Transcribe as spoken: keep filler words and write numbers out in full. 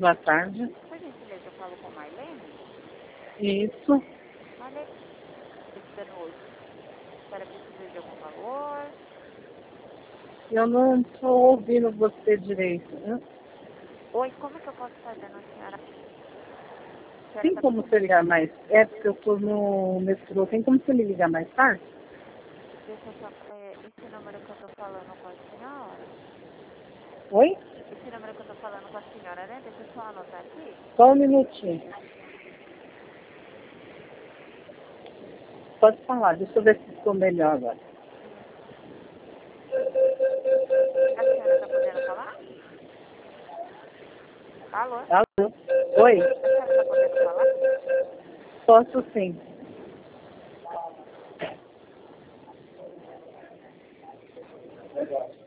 boa tarde. Por gentileza, eu falo com Marlene? Isso. Marlene, está no para precisa de algum valor? Eu não estou ouvindo você direito. Né? Oi, como é que eu posso fazer, não, senhora? A senhora Tem tá... como você ligar mais? É porque eu estou no metrô. Tem como você me ligar mais tarde? Deixa eu só... É, esse número que eu tô falando com a senhora... Oi? Esse número que eu tô falando com a senhora, né? Deixa eu só anotar aqui. Só um minutinho. Pode falar. Deixa eu ver se ficou melhor agora. A senhora tá podendo falar? Alô? Alô? Oi? A senhora tá podendo falar? Posso sim. Legal.